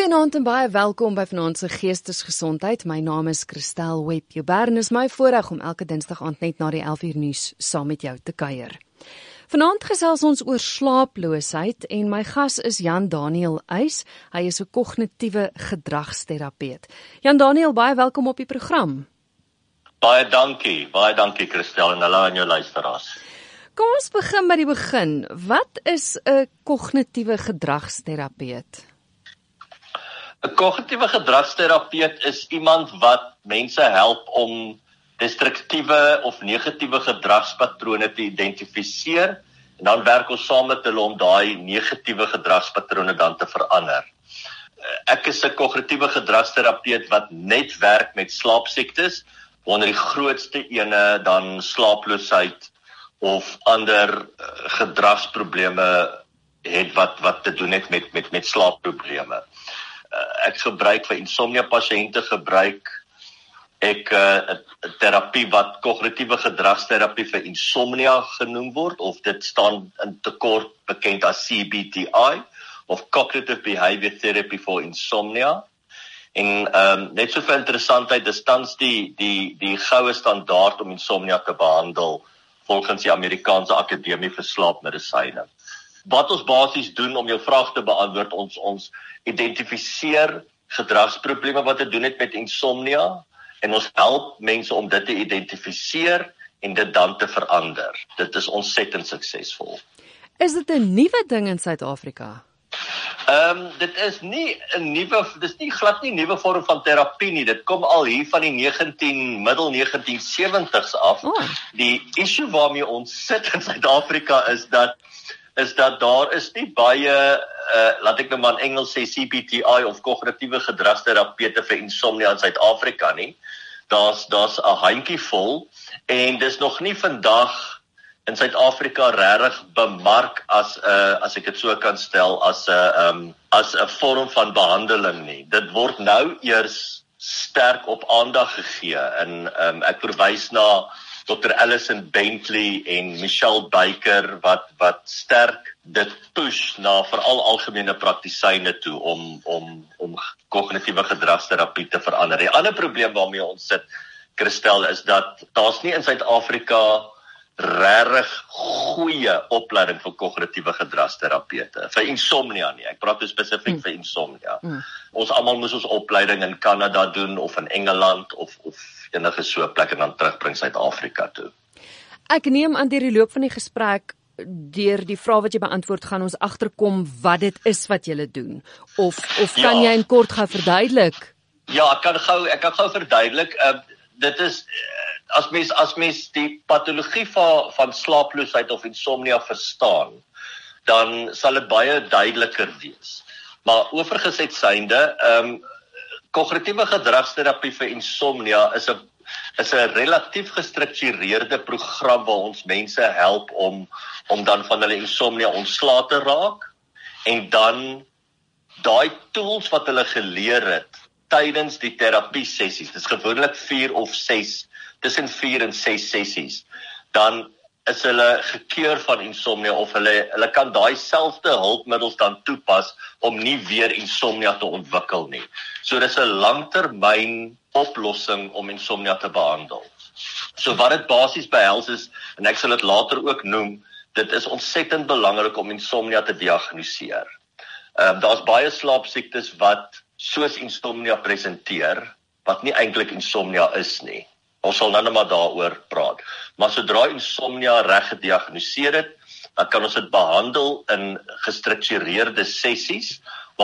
Goeienaand en baie welkom by vanaand se Geestesgesondheid. My naam is Christel Web-Joubert en is my voorreg om elke Dinsdag aand net na die 11uur nuus saam met jou te kuier. Vanaand gesels ons oor slaaploosheid en my gas is Jan Daniel Uys. Hy is 'n kognitiewe gedragsterapeut. Jan Daniel, baie welkom op die program. Baie dankie Christel en hallo aan jou luisteraars. Kom ons begin by die begin. Wat is 'n kognitiewe gedragsterapeut? 'n Kognitiewe gedragsterapeut is iemand wat mense help om destruktiewe of negatiewe gedragspatrone te identifiseer en dan werk ons saam met hulle om daai negatiewe gedragspatrone dan te verander. Ek is 'n kognitiewe gedragsterapeut wat net werk met slaapsiektes, onder die grootste ene dan slaaploosheid of ander gedragsprobleme het wat te doen het met slaapprobleme. Ek gebruik vir insomnia pasiënte ek 'n terapie wat kognitiewe gedragsterapie vir insomnia genoem word, of dit staan in tekort bekend as CBTI of Cognitive Behavior Therapy for Insomnia. En net so vir interessantheid, dis tans die goue standaard om insomnia te behandel volgens die Amerikaanse Akademie vir Slaapmedisyne. Wat ons basies doen om jou vraag te beantwoord, ons identifiseer gedragsprobleme wat te doen het met insomnia en ons help mense om dit te identifiseer en dit dan te verander. Dit is ontsettend suksesvol. Is dit 'n nuwe ding in Suid-Afrika? Dit is nie glad nie 'n nuwe vorm van terapie nie. Dit kom al hier van die middel 1970s af. Oh. Die issue waarmee ons sit in Suid-Afrika is dat daar is nie baie, laat ek nou maar in Engels sê CBTI of kognitiewe gedragsterapeute vir insomnia in Suid-Afrika nie. Daar's 'n handjievol en dis nog nie vandag in Suid-Afrika regtig bemark as ek dit so kan stel, as 'n vorm van behandeling nie. Dit word nou eers sterk op aandag gegee en ek verwys na Dr. Alison Bentley en Michelle Baker wat sterk dit push na veral algemene praktisyne toe om kognitiewe gedragsterapie te verander. Die ander probleem waarmee ons sit, Christel, is dat daar's nie in Suid-Afrika regtig goeie opleiding vir kognitiewe gedragsterapeute vir insomnia nie. Ek praat spesifiek vir insomnia. Ons almal moes ons opleiding in Kanada doen of in Engeland of enige so 'n plek en dan terugbring Suid-Afrika toe. Ek neem aan deur die loop van die gesprek, deur die vrae wat jy beantwoord, gaan ons agterkom wat dit is wat jy doen. Of kan jy in kort gou verduidelik? Ja, ek kan gou verduidelik. Dit is as mens die patologie van slaaploosheid of insomnia verstaan, dan sal dit baie duideliker wees. Maar oorgeset synde, kognitiewe gedragsterapie vir insomnia is 'n relatief gestruktureerde program waar ons mense help om dan van hulle insomnia ontslae te raak en dan daai tools wat hulle geleer het tydens die terapie sessies, dis gewoonlik 4 of 6, tussen 4 en 6 sessies, dan is hulle gekeur van insomnia of hulle kan daai selfde hulpmiddels dan toepas om nie weer insomnia te ontwikkel nie. So dis 'n langtermyn oplossing om insomnia te behandel. So wat dit basies behels is, en ek sal dit later ook noem, dit is ontsettend belangrik om insomnia te diagnoseer. Daar's baie slaapsiektes wat soos insomnia presenteer, wat nie eintlik insomnia is nie. Ons sal nou maar daaroor praat. Maar sodra insomnia reg gediagnoseer het, dan kan ons dit behandel in gestruktureerde sessies,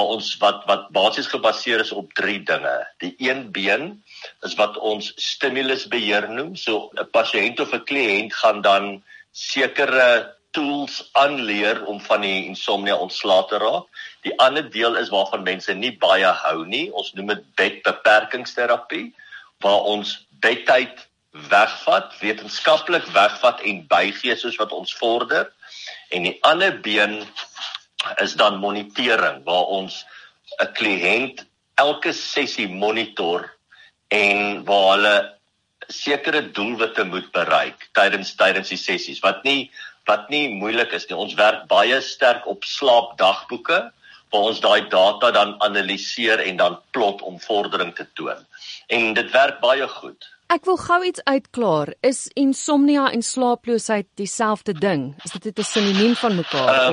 wat basies gebaseer is op 3 dinge. Die een been is wat ons stimulusbeheer noem. So 'n pasiënt of 'n kliënt gaan dan sekere tools aanleer om van die insomnia ontslae te raak. Die ander deel is waarvan mense nie baie hou nie. Ons noem dit bedbeperkingsterapie, waar ons bedtyd wegvat, wetenskaplik wegvat en bygee soos wat ons vorder. En die ander been is dan monitering, waar ons 'n kliënt elke sessie monitor en waar hulle sekere doelwitte moet bereik tydens die sessies, wat nie moeilik is nie. Ons werk baie sterk op slaapdagboeke, waar ons daai data dan analiseer en dan plot om vordering te toon. En dit werk baie goed. Ek wil gou iets uitklaar. Is insomnia en slaaploosheid dieselfde ding? Is dit 'n sinoniem van mekaar?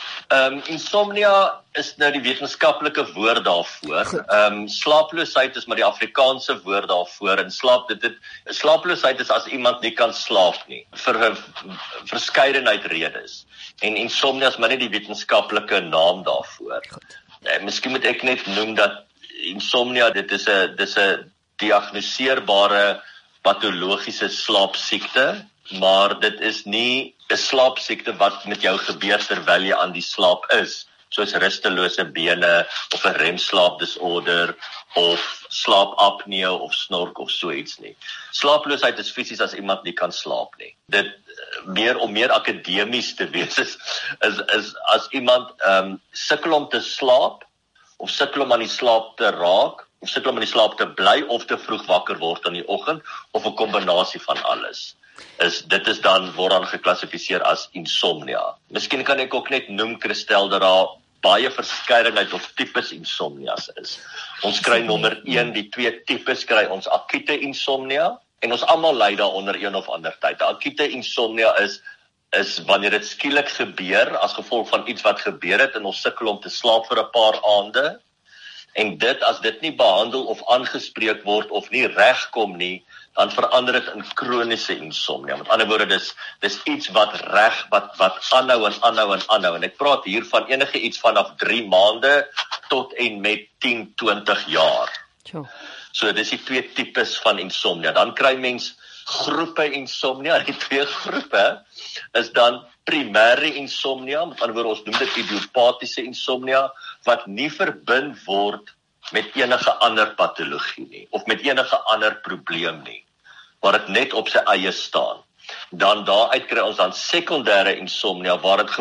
Insomnia is nou die wetenskaplike woord daarvoor. Slaaploosheid is maar die Afrikaanse woord daarvoor. En slaaploosheid is as iemand nie kan slaap nie vir 'n verskeidenheid redes. En insomnia is maar net die wetenskaplike naam daarvoor. Miskien moet ek net noem dat insomnia dis 'n diagnoseerbare patologiese slaapsiekte, maar dit is nie 'n slaapsiekte wat met jou gebeur terwyl jy aan die slaap is, soos rustelose bene of 'n remslaapdisorder of slaapapnee of snork of so iets nie. Slaaploosheid is fisies as iemand nie kan slaap nie. Dit om meer akademies te wees is as iemand sukkel om te slaap of sukkel om aan die slaap te raak of sukkel om aan die slaap te bly of te vroeg wakker word in die oggend of 'n kombinasie van alles. Dit is dan word dan geklassifiseer as insomnia. Miskien kan ek ook net noem, Christel, dat daar baie verskeidenheid of tipes insomnias is. Ons kry nommer 1, die 2 tipes kry ons akute insomnia en ons almal ly daaronder een of ander tyd. Akute insomnia is wanneer dit skielik gebeur as gevolg van iets wat gebeur het en ons sukkel om te slaap vir 'n paar aande. En as dit nie behandel of aangespreek word of nie regkom nie, dan verander dit in kroniese insomnia. Met ander woorde, dis iets wat aanhou en aanhou en aanhou. En ek praat hier van enige iets vanaf 3 maande tot en met 10, 20 jaar. Sure. So dis die 2 tipes van insomnia. Dan kry mens groepe insomnia. Die 2 groepe is dan primêre insomnia, met ander woorde ons noem dit idiopatiese insomnia, wat nie verbind word met enige ander patologie nie, of met enige ander probleem nie, waar dit net op sy eie staan. Dan daaruit kry ons dan sekondêre insomnia, waar die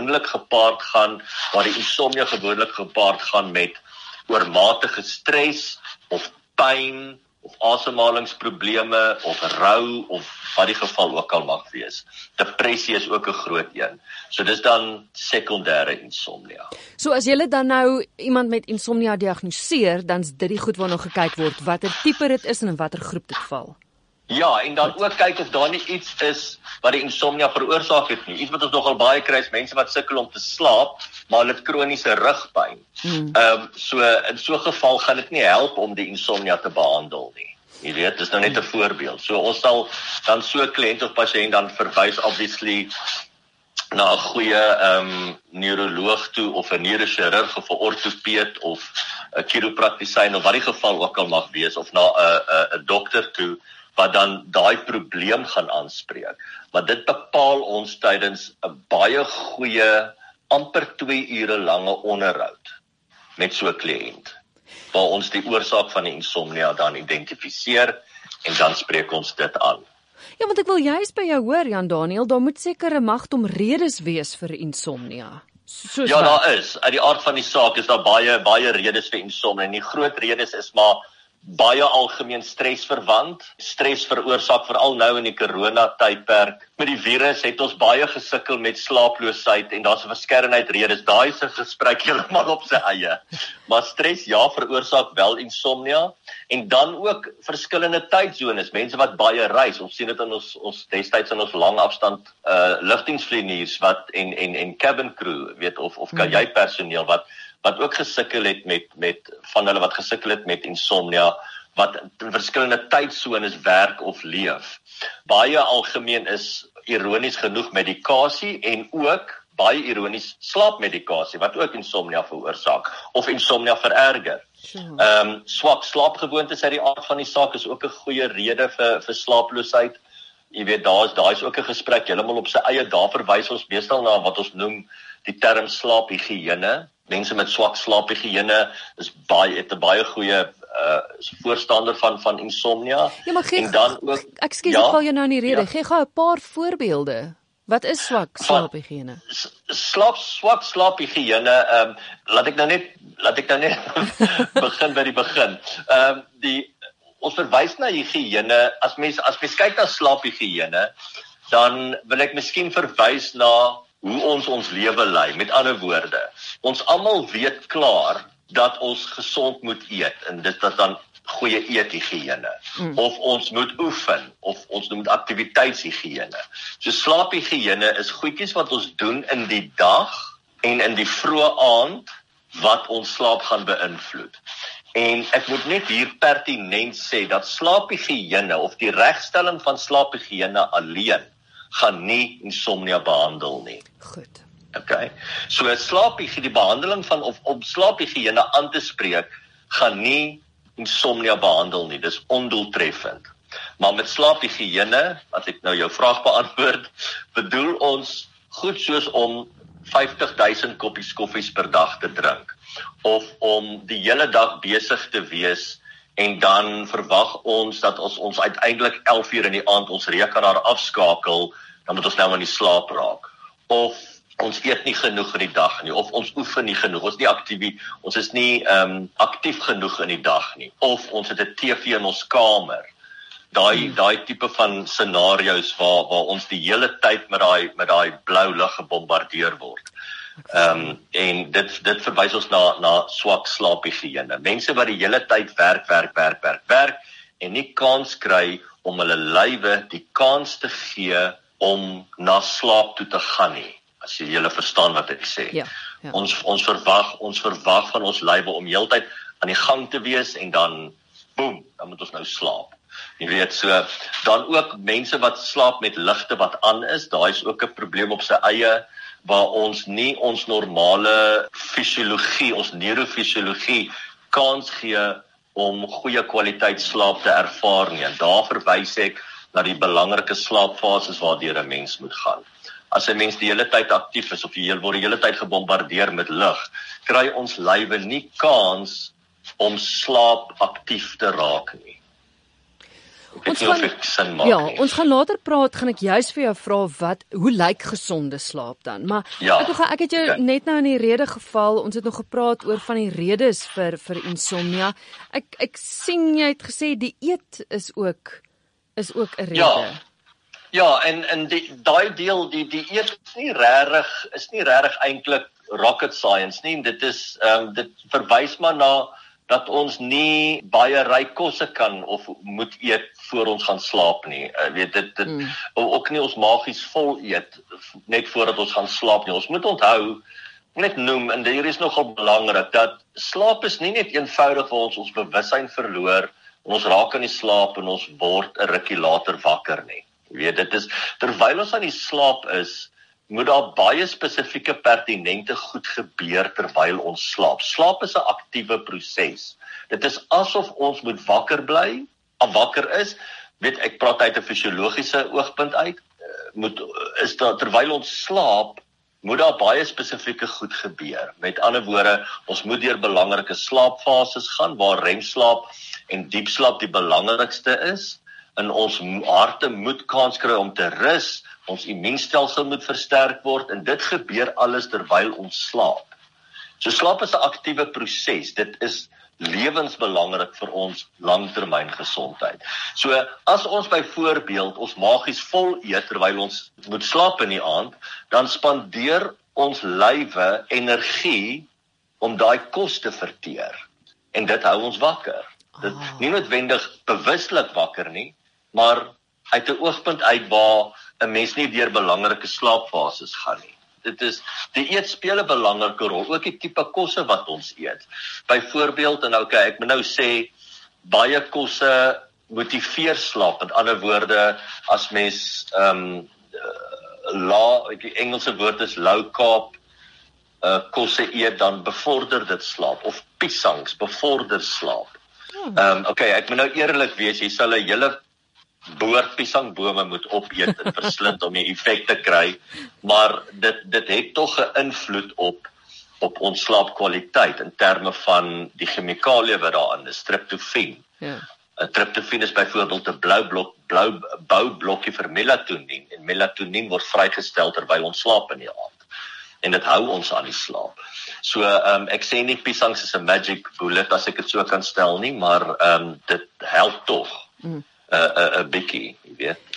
insomnia gewoonlik gepaard gaan met oormatige stres, of pyn, of asemhalingsprobleme, of rou, of wat die geval ook al mag wees. Depressie is ook 'n groot een. So dis dan sekondêre insomnia. So as jy dan nou iemand met insomnia diagnoseer, dan is dit die goed waarna gekyk word, watter tipe dit is en in watter groep dit val. Ja, en dan ook kyk of daar nie iets is wat die insomnia veroorsaak het nie. Iets wat ons nogal baie kry is mense wat sukkel om te slaap, maar hulle het kroniese rugpyn. So in so 'n geval gaan dit nie help om die insomnia te behandel nie. Jy weet, dis nou net 'n voorbeeld. So ons sal dan so 'n kliënt of pasiënt dan verwys obviously na 'n goeie neuroloog toe of 'n neurochirurg of 'n ortopeed of 'n chiropraktisyn of wat die geval ook al mag wees, of na 'n dokter toe wat dan daai probleem gaan aanspreek. Maar dit bepaal ons tydens 'n baie goeie, amper 2 ure lange onderhoud met so 'n kliënt, waar ons die oorsaak van die insomnia dan identifiseer en dan spreek ons dit aan. Ja, want ek wil juist by jou hoor, Jan Daniel, daar moet seker 'n magdom redes wees vir insomnia. Ja, daar is. Uit die aard van die saak is daar baie redes vir insomnia. En die groot redes is maar baie algemeen stresverwant. Stres veroorsaak veral nou in die corona-tydperk. Met die virus het ons baie gesukkel met slaaploosheid en daar's 'n verskeidenheid redes. Daai is 'n gesprek heeltemal op sy eie. Maar stres veroorsaak wel insomnia en dan ook verskillende tydsones. Mense wat baie reis. Ons sien dit in ons destyds in ons langafstand lugdiensvlieëniers wat en cabin crew, weet of kajuitpersoneel wat ook gesukkel het met van hulle wat gesukkel het met insomnia, wat in verskillende tydsones werk of leef. Baie algemeen is ironies genoeg medikasie en ook baie ironies slaapmedikasie wat ook insomnia veroorsaak of insomnia vererger. Swak slaapgewoontes uit die aard van die saak is ook 'n goeie rede vir slaaploosheid. Jy weet, daar is ook 'n gesprek heeltemal op sy eie. Daar verwys ons meestal na wat ons noem die term slaaphigiëne. Mense met swak slaaphigiëne het 'n baie goeie voorstander van insomnia. Ja, maar en dan ook ek val jou nou in die rede. Gee gou 'n paar voorbeelde. Wat is swak slaaphigiëne? Swak slaaphigiëne, laat ek nou net begin by die begin. Ons verwys na higiëne, as mens kyk na slaaphigiëne, dan wil ek miskien verwys na hoe ons lewe lei. Met ander woorde, ons almal weet klaar dat ons gesond moet eet, en dit is dan goeie eethigiëne, of ons moet oefen, of ons moet aktiwiteitshigiëne. So slaaphigiëne is goedjies wat ons doen in die dag en in die vroeë aand wat ons slaap gaan beïnvloed. En ek moet net hier pertinent sê dat slaaphigiëne of die regstelling van slaaphigiëne alleen gaan nie insomnia behandel nie. Goed. Okay. So die behandeling van of om slaaphigiëne aan te spreek gaan nie insomnia behandel nie. Dis ondoeltreffend. Maar met slaaphigiëne, as ek nou jou vraag beantwoord, bedoel ons goed soos om 50.000 koppies koffies per dag te drink, of om die hele dag besig te wees, en dan verwag ons dat ons uiteindelik 11 uur in die aand ons rekenaar afskakel, dan moet ons nou in die slaap raak. Of ons eet nie genoeg in die dag nie, of ons oefen nie genoeg, ons is nie aktief genoeg in die dag nie, of ons het 'n TV in ons kamer. Daai tipe van scenario's waar ons die hele tyd met daai blou lig gebombardeer word. En dit verwys ons na swak slaaphigiëne. Mense wat die hele tyd werk en nie kans kry om hulle lywe die kans te gee om na slaap toe te gaan nie. As jy julle verstaan wat ek sê. Ja. Ons verwag van ons lywe om heeltyd aan die gang te wees en dan boem, dan moet ons nou slaap. Jy weet, so dan ook mense wat slaap met ligte wat aan is, daai is ook 'n probleem op sy eie, waar ons nie ons normale fisiologie, ons neurofisiologie kans gee om goeie kwaliteit slaap te ervaar nie. En daar verwys ek na die belangrike slaapfases waardeur 'n mens moet gaan. As 'n mens die hele tyd aktief is, of jy word die hele tyd gebombardeer met lig, kry ons lywe nie kans om slaap aktief te raak nie. Ons gaan later praat, gaan ek juis vir jou vra hoe lyk gesonde slaap dan? Maar ek het jou net nou in die rede geval, ons het nog gepraat oor van die redes vir insomnia. Ek sien jy het gesê die eet is ook 'n rede. Ja, en daai deel, die eet is nie regtig eintlik rocket science nie. Dit verwys maar na dat ons nie baie ryk kosse kan of moet eet voor ons gaan slaap nie. Ook nie ons magies vol eet net voordat ons gaan slaap nie. Ons moet onthou, net noem, en hier is nogal belangrik, dat slaap is nie net eenvoudig waar ons bewussyn verloor, en ons raak in die slaap en ons word 'n rukkie later wakker nie. Dit is, terwyl ons aan die slaap is, moet daar baie spesifieke pertinente goed gebeur terwyl ons slaap. Slaap is 'n aktiewe proses. Dit is asof ons moet wakker is. Ek praat uit 'n fisiologiese oogpunt uit. Terwyl ons slaap, moet daar baie spesifieke goed gebeur. Met ander woorde, ons moet deur belangrike slaapfases gaan, waar remslaap en diepslaap die belangrikste is. En ons harte moet kans kry om te rus, ons immuunstelsel moet versterk word, en dit gebeur alles terwyl ons slaap. So slaap is 'n aktiewe proses, dit is lewensbelangrik vir ons langtermyngesondheid. So as ons byvoorbeeld ons magies vol eet terwyl ons moet slaap in die aand, dan spandeer ons lywe energie om daai kos te verteer, en dit hou ons wakker. Dit nie noodwendig bewuslik wakker nie, maar uit 'n oogpunt uit waar 'n mens nie deur belangrike slaapfases gaan nie. Die eet speel 'n belangrike rol, ook die tipe kosse wat ons eet. Byvoorbeeld, en ek moet nou sê, baie kosse motiveer slaap. Met ander woorde, as mens die Engelse woord is low carb kosse eet, dan bevorder dit slaap, of piesangs bevorder slaap. Ek moet nou eerlik wees, jy sal 'n hele boord piesangbome moet opeet en verslind om die effek te kry, maar dit het tog 'n invloed op ons slaapkwaliteit in terme van die chemikalie wat daarin is, tryptofaan. Tryptofaan is byvoorbeeld 'n blou boublokkie vir melatonien, en melatonien word vrygestel terwyl ons slaap in die aand, en dit hou ons aan die slaap. So ek sê nie piesangs is 'n magic bullet, as ek dit so kan stel nie, maar dit help tog 'n bietjie, jy weet.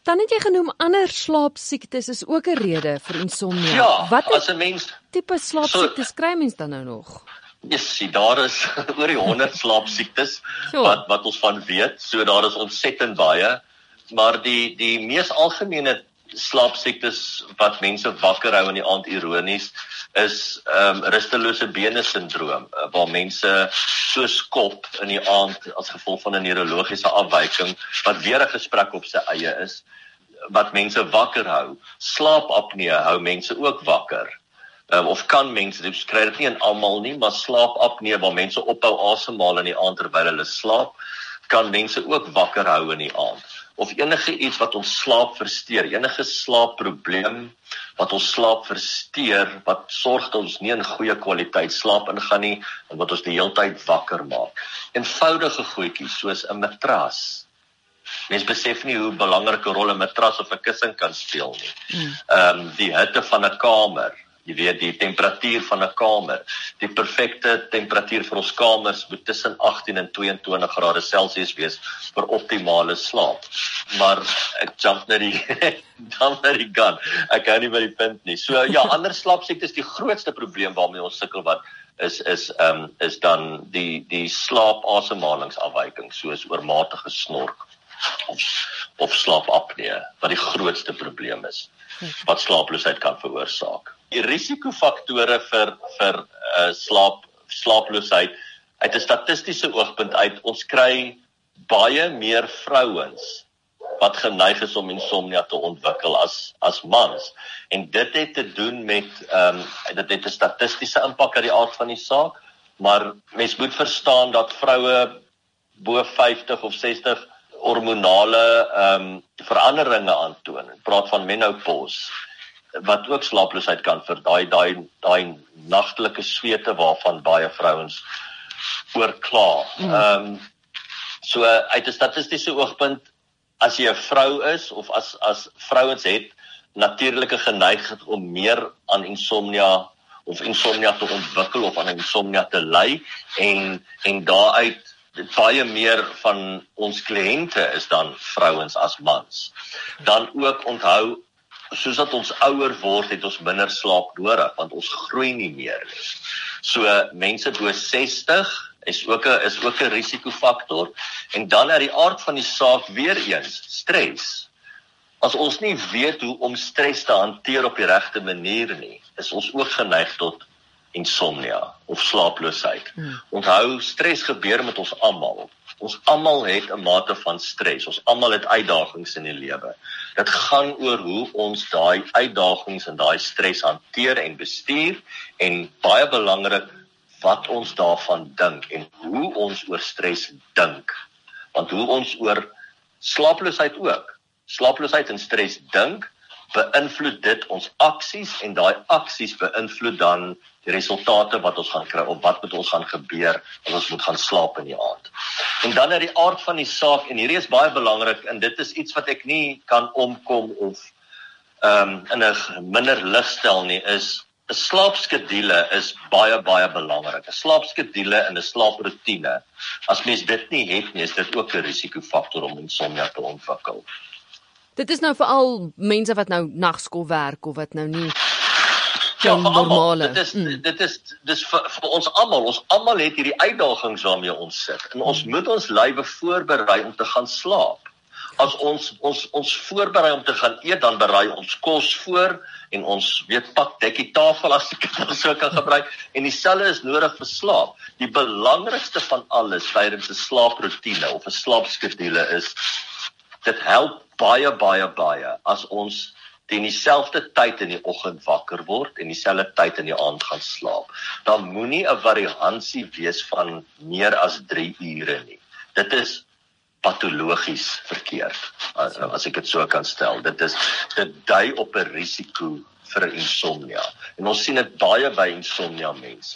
Dan het jy genoem ander slaapsiektes is ook 'n rede vir insomnia. Ja, Wat as 'n mens tipe slaapsiektes kry mens dan nou nog? daar is oor die 100 slaapsiektes Ja. wat ons van weet. So daar is ontsettend baie, maar die mees algemene slaapsiektes wat mense wakker hou in die aand ironies is rustelose bene sindroom, waar mense so skop in die aand as gevolg van 'n neurologiese afwyking wat weer 'n gesprek op sy eie is, wat mense wakker hou. Slaapapnee hou mense ook wakker. Of kan mense, dit kry dit nie in almal nie, maar slaapapnee waar mense ophou asemhaal in die aand terwyl hulle slaap, kan mense ook wakker hou in die aand. Of enige iets wat ons slaap versteur, enige slaapprobleem wat ons slaap versteur, wat sorg dat ons nie in goeie kwaliteit slaap ingaan nie, en wat ons die hele tyd wakker maak. Eenvoudige goedjies soos 'n matras. Mens besef nie hoe belangrike rol 'n matras of 'n kussing kan speel nie. Die hitte van 'n kamer, jy weet, die temperatuur van 'n kamer. Die perfekte temperatuur vir ons kamers moet tussen 18 en 22 grade Celsius wees vir optimale slaap. Maar ek jump na die gun. Ek hou nie by die punt nie. So ja, ander slaapsiektes, die grootste probleem waarmee ons sukkel is dan die slaap-asemhalingsafwyking, soos oormatige snork of slaapapnee, wat die grootste probleem is wat slaaploosheid kan veroorsaak. Die risikofaktore vir slaaploosheid uit 'n statistiese oogpunt uit, ons kry baie meer vrouens wat geneig is om insomnia te ontwikkel as mans. En dit het te doen met dit het 'n statistiese impak uit die aard van die saak, maar mens moet verstaan dat vroue bo 50 of 60 hormonale veranderinge aantoon. Ek praat van menopause, wat ook slaaploosheid kan vir daai nagtelike swete waarvan baie vrouens oorkla. So uit 'n statistiese oogpunt, as jy 'n vrou is of as vrouens het natuurlike geneigtheid om meer aan insomnia te ontwikkel of aan insomnia te ly, en daaruit baie meer van ons kliënte is dan vrouens as mans. Dan ook onthou, soos dat ons ouer word, het ons minder slaap nodig, want ons groei nie meer nie. So mense bo 60 is ook 'n risikofaktor. En dan uit die aard van die saak weer eens, stres. As ons nie weet hoe om stres te hanteer op die regte manier nie, is ons ook geneig tot insomnia of slaaploosheid. Onthou, stres gebeur met ons almal. Ons almal het 'n mate van stres. Ons almal het uitdagings in die lewe. Dit gaan oor hoe ons daai uitdagings en daai stres hanteer en bestuur, en baie belangrik, wat ons daarvan dink en hoe ons oor stres dink. Want hoe ons oor slaaploosheid ook, slaaploosheid en stres dink, beïnvloed dit ons aksies, en daai aksies beïnvloed dan die resultate wat ons gaan kry, of wat met ons gaan gebeur as ons moet gaan slaap in die aand. En dan uit die aard van die saak, en hierdie is baie belangrik, en dit is iets wat ek nie kan omkom of in 'n minder lig stel nie, is 'n slaapskedule is baie belangrik. 'n Slaapskedule en 'n slaaproetine. As mens dit nie het nie, is dit ook 'n risikofaktor om insomnia te ontwikkel. Dit is nou veral mense wat nou nagskool werk of wat nou nie normale. Dit is vir ons almal. Ons almal het hierdie uitdagings waarmee ons sit. En ons moet ons lywe voorberei om te gaan slaap. As ons voorberei om te gaan eet, dan berei ons kos voor en ons pak dekkie tafel, as ek dit so kan gebruik, en dieselfde is nodig vir slaap. Die belangrikste van alles tydens 'n slaaproetine of 'n slaapskedule is, dit help baie as ons teen dieselfde tyd in die oggend wakker word en dieselfde tyd in die aand gaan slaap. Dan moenie 'n variansie wees van meer as 3 ure nie. Dit is patologies verkeerd, as ek dit so kan stel. Dit dui op 'n risiko vir insomnia. En ons sien dit baie by insomnia mense.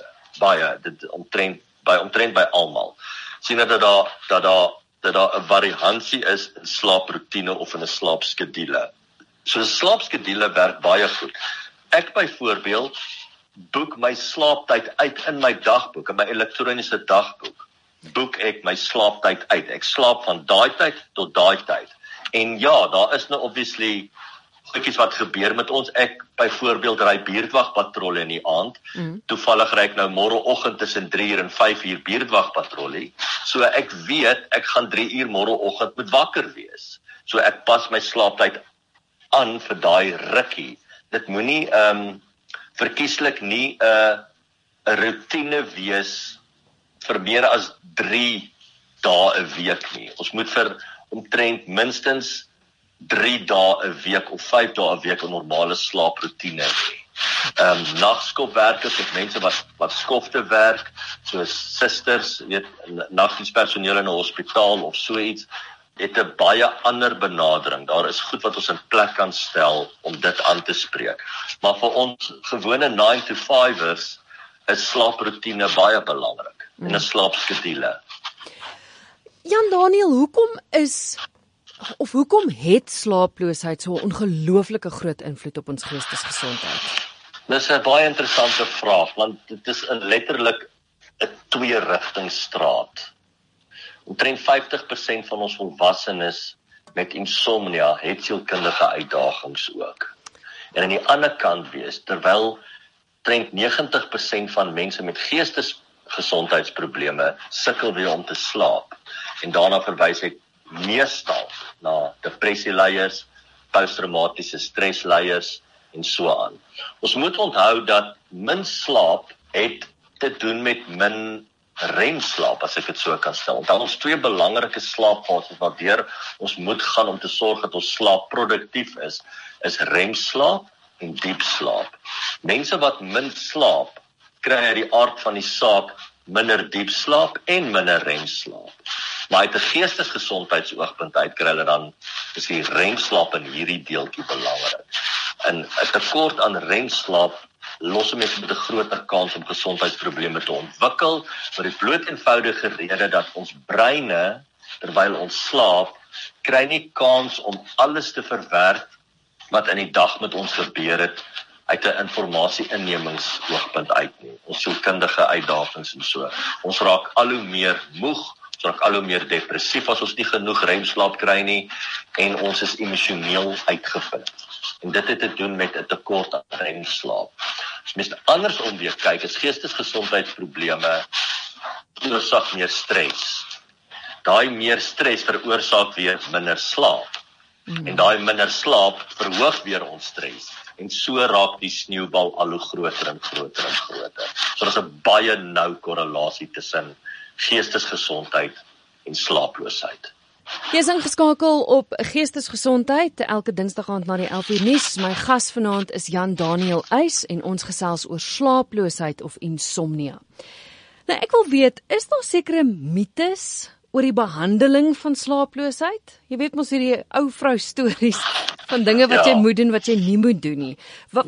Omtrent by almal. Sien dat daar 'n variansie is in slaaproetine of in 'n slaapskedule. So 'n slaapskedule werk baie goed. Ek byvoorbeeld boek my slaaptyd uit in my dagboek, in my elektroniese dagboek. Boek ek my slaaptyd uit. Ek slaap van daai tyd tot daai tyd. En ja, daar is nou obviously goedjies wat gebeur met ons. Ek byvoorbeeld ry buurtwagpatrolle in die aand. Toevallig ry ek nou môreoggend tussen 3 en 5 uur buurtwagpatrollie. So ek weet ek gaan 3 uur môreoggend moet wakker wees. So ek pas my slaaptyd aan vir daai rukkie. Dit moenie verkieslik nie 'n rotine wees vir meer as 3 dae 'n week nie. Ons moet vir omtrent minstens 3 dae 'n week of 5 dae 'n week 'n normale slaaproetine hê. Nagskopwerkers of mense wat skofte werk, soos susters, nagdienspersoneel in 'n hospitaal of so iets, het 'n baie ander benadering. Daar is goed wat ons in plek kan stel om dit aan te spreek. Maar vir ons gewone 9 to 5ers is slaaproetine baie belangrik en 'n slaapskedule. Jan Daniel, hoekom het slaaploosheid so 'n ongelooflike groot invloed op ons geestesgesondheid? Dis 'n baie interessante vraag, want dit is letterlik 'n twee-rigtingstraat. Omtrent 50% van ons volwassenes met insomnia het sielkundige uitdagings ook. En aan die ander kant wees, terwyl omtrent 90% van mense met geestesgesondheidsprobleme sukkel weer om te slaap. En daarna verwys ek meestal na depressieleiers, posttraumatiese stresleiers en so aan. Ons moet onthou dat min slaap het te doen met min remslaap, as ek dit so kan stel. Want ons 2 belangrike slaapfases waardeur ons moet gaan om te sorg dat ons slaap produktief is remslaap en diepslaap. Mense wat min slaap, kry uit die aard van die saak minder diepslaap en minder remslaap. Maar uit 'n geestesgesondheidsoogpunt uit kry hulle dan is die remslaap in hierdie deeltjie belangrik. En 'n tekort aan remslaap los mense met 'n groter kans om gesondheidsprobleme te ontwikkel, vir die bloot eenvoudige rede dat ons breine, terwyl ons slaap, kry nie kans om alles te verwerk wat in die dag met ons gebeur het uit 'n informasie-innemingsoogpunt uit nie. Ons sielkundige uitdagings en so. Ons raak al hoe meer moeg, ons raak al hoe meer depressief as ons nie genoeg remslaap kry nie, en ons is emosioneel uitgeput. En dit het te doen met 'n tekort aan remslaap. As mens andersom weer kyk, is geestesgesondheidsprobleme veroorsaak meer stres. Daai meer stres veroorsaak weer minder slaap. En daai minder slaap verhoog weer ons stres. En so raak die sneeubal al hoe groter en groter en groter. So daar is 'n baie nou korrelasie tussen geestesgesondheid en slaaploosheid. Jy is ingeskakel op Geestesgesondheid elke Dinsdag aand na die 11uur nuus. My gas vanaand is Jan Daniel Uys en ons gesels oor slaaploosheid of insomnia. Nou ek wil weet, is daar sekere mites oor die behandeling van slaaploosheid? Jy weet mos hierdie ou vrou stories van dinge wat jy moet doen wat jy nie moet doen nie.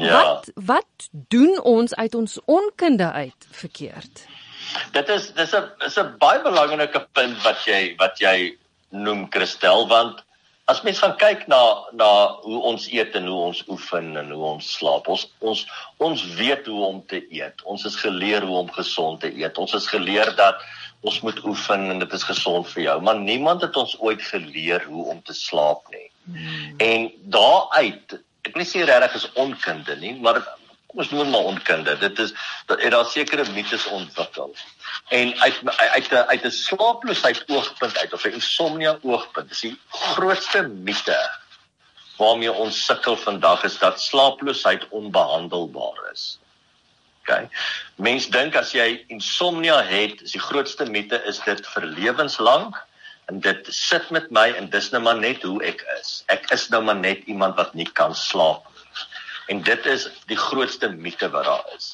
Wat doen ons uit ons onkunde uit verkeerd? Dit is 'n baie belangrike punt wat jy noem, Christel, want as mens gaan kyk na hoe ons eet en hoe ons oefen en hoe ons slaap, ons weet hoe om te eet. Ons is geleer hoe om gesond te eet. Ons is geleer dat ons moet oefen en dit is gesond vir jou, maar niemand het ons ooit geleer hoe om te slaap nie. En daaruit, ek wil nie sê regtig is onkunde nie, maar kom ons noem maar onkunde. Daar sekere mites ontwikkel. En uit 'n slaaploosheid oogpunt uit, of 'n insomnia oogpunt, is die grootste mite waarmee ons sukkel vandag is dat slaaploosheid onbehandelbaar is. Okay. Mens dink as jy insomnia het, is die grootste mite is dit vir lewenslank, en dit sit met my en dis nou maar net hoe ek is. Ek is nou maar net iemand wat nie kan slaap. En dit is die grootste mite wat daar is.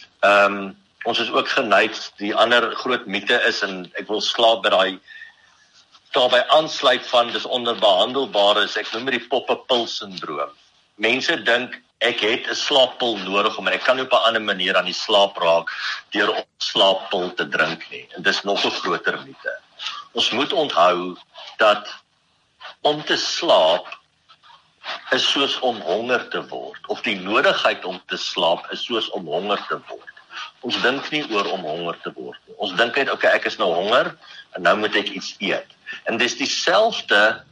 Ons is ook geneig, die ander groot mite is, en ek wil slaap by daarbey aansluit van, dis onderbehandelbaar is, ek noem dit die poppepil-sindroom. Mense dink, ek het 'n slaappil nodig, maar ek kan op 'n ander manier aan die slaap raak, deur 'n slaappil te drink nie. En dis nog 'n groter mite. Ons moet onthou, dat om te slaap, is soos om honger te word, of die nodigheid om te slaap is soos om honger te word. Ons dink nie oor om honger te word nie. Ons dink net, okay, ek is nou honger, en nou moet ek iets eet. En dis dieselfde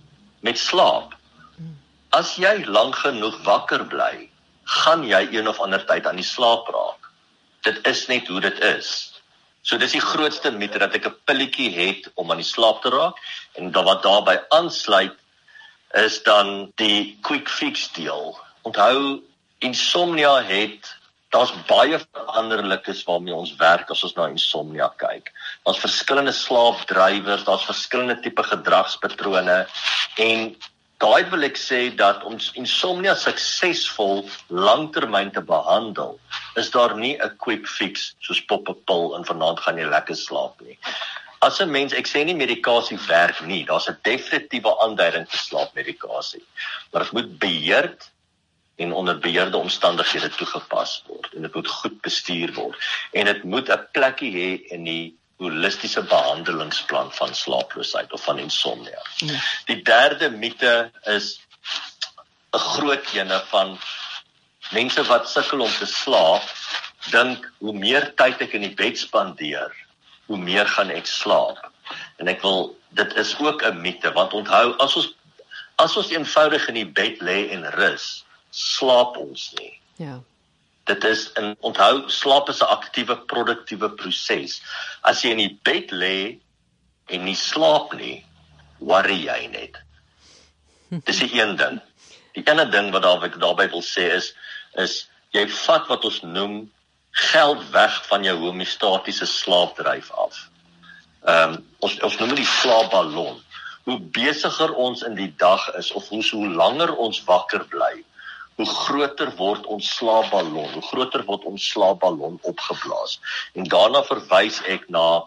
met slaap. As jy lank genoeg wakker bly, gaan jy een of ander tyd aan die slaap raak. Dit is net hoe dit is. So dis die grootste mite, dat ek 'n pilletjie het om aan die slaap te raak, en wat daarbey aansluit, is dan die quick fix deel. Onthou, insomnia daar's baie veranderlikes waarmee ons werk as ons na insomnia kyk. Daar's verskillende slaapdrywers, daar's verskillende tipe gedragspatrone, en daai wil ek sê dat ons insomnia suksesvol langtermyn te behandel, is daar nie 'n quick fix soos pop 'n pil en vanaand gaan jy lekker slaap nie. As 'n mens, ek sê nie medikasie werk nie, daar's 'n definitiewe aanduiding vir slaapmedikasie, maar dit moet beheerd en onder beheerde omstandighede toegepas word, en dit moet goed bestuur word, en dit moet 'n plekkie hê in die holistiese behandelingsplan van slaaploosheid of van insomnia. Die derde mite is 'n groot ene van mense wat sukkel om te slaap, dink hoe meer tyd ek in die bed spandeer, hoe meer gaan ek slaap. En dit is ook 'n mite, want onthou, as ons eenvoudig in die bed lê en rus, slaap ons nie. Ja. Onthou, slaap is 'n aktiewe, produktiewe proses. As jy in die bed lê en nie slaap nie, worry jy net. Dis die een ding. Die ander ding wat ek daarby wil sê is jy vat wat ons noem geld weg van jou homeostatiese slaapdryf af. Ons noem dit die slaapballon. Hoe besigger ons in die dag is, of hoe langer ons wakker bly, hoe groter word ons slaapballon opgeblaas. En daarna verwys ek na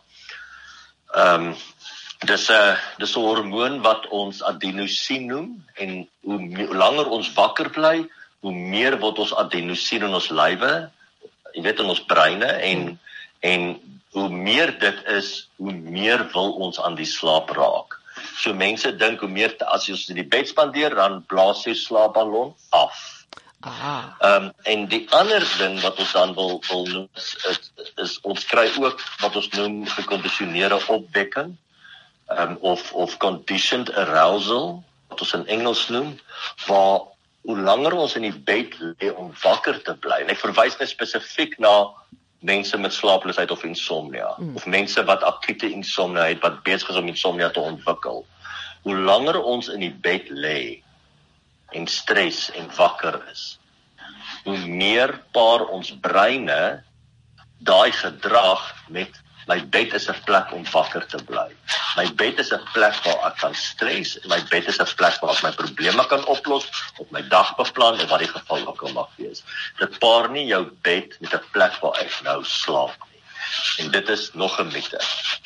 dis 'n hormoon wat ons adenosien noem, en hoe langer ons wakker bly, hoe meer word ons adenosien in ons lywe, in ons breine, en hoe meer dit is, hoe meer wil ons aan die slaap raak. So mense dink, hoe meer as jy in die bed spandeer, dan blaas jy slaapballon af. En die ander ding wat ons dan wil noem, is ons kry ook wat ons noem gekondisioneerde opwekking, of conditioned arousal, wat ons in Engels noem, waar hoe langer ons in die bed lê om wakker te bly, en ek verwys net spesifiek na mense met slaaploosheid of insomnia, of mense wat akute insomnia het, wat besig is om insomnia te ontwikkel. Hoe langer ons in die bed lê, en stres en wakker is, hoe meer paar ons breine daai gedrag met my bed is 'n plek om wakker te bly. My bed is 'n plek waar ek kan stres, en my bed is 'n plek waar ek my probleme kan oplos, op my dag beplan, en wat die geval ook al mag wees. Dit paar nie jou bed met 'n plek waar ek nou slaap nie. En dit is nog 'n mite.